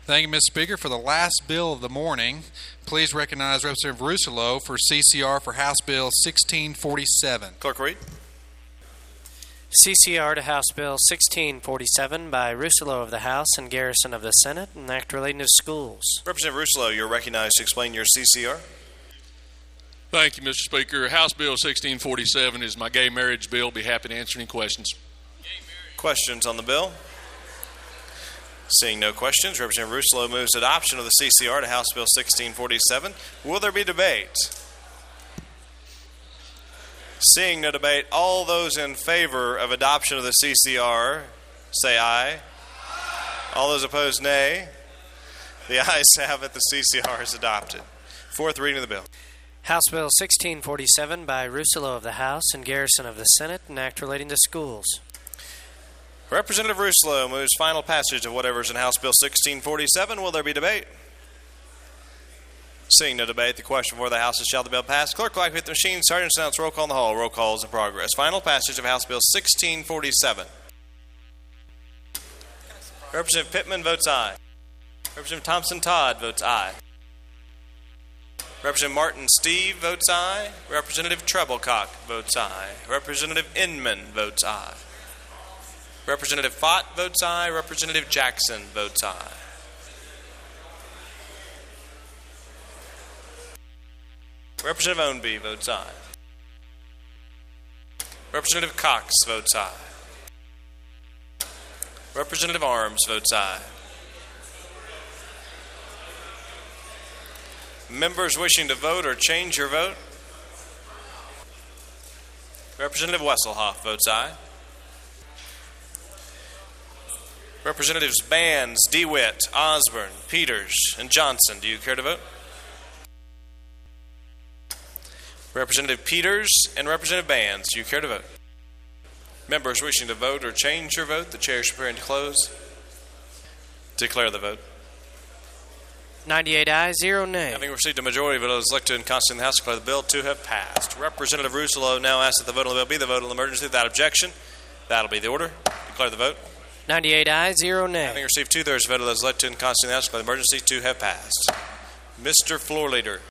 Thank you, Mr. Speaker. For the last bill of the morning, please recognize Representative Russolo for CCR for House Bill 1647. Clerk read. CCR to House Bill 1647 by Russolo of the House and Garrison of the Senate, an act relating to schools. Representative Russolo, you're recognized to explain your CCR. Thank you, Mr. Speaker. House Bill 1647 is my gay marriage bill. Be happy to answer any questions. Questions on the bill? Seeing no questions, Representative Russolo moves adoption of the CCR to House Bill 1647. Will there be debate? Seeing no debate, all those in favor of adoption of the CCR, say aye. All those opposed, nay. The ayes have it. The CCR is adopted. Fourth reading of the bill. House Bill 1647 by Russolo of the House and Garrison of the Senate, an act relating to schools. Representative Russolo moves final passage of whatever is in House Bill 1647. Will there be debate? Seeing no debate, the question before the House is, shall the bill pass? Clerk, like with the machine, Sergeant announce roll call in the hall. Roll call is in progress. Final passage of House Bill 1647. Representative Pittman votes aye. Representative Thompson Todd votes aye. Representative Martin Steve votes aye. Representative Treblecock votes aye. Representative Inman votes aye. Representative Fott votes aye. Representative Jackson votes aye. Representative Ownby votes aye. Representative Cox votes aye. Representative Arms votes aye. Members wishing to vote or change your vote? Representative Wesselhoff votes aye. Representatives Bands, DeWitt, Osborne, Peters, and Johnson, do you care to vote? Representative Peters and Representative Bands, do you care to vote? Members wishing to vote or change your vote, the chair is preparing to close. Declare the vote. 98 ayes, 0 nay. Having received a majority of votes elected and constituted in the House, declare the bill to have passed. Representative Russolo now asks that the vote on the bill be the vote on the emergency without objection. That'll be the order. Declare the vote. 98 ayes, 0 nay. Having received 2/3 vote of those elected and constituted in the House, declare the emergency to have passed. Mr. Floor Leader.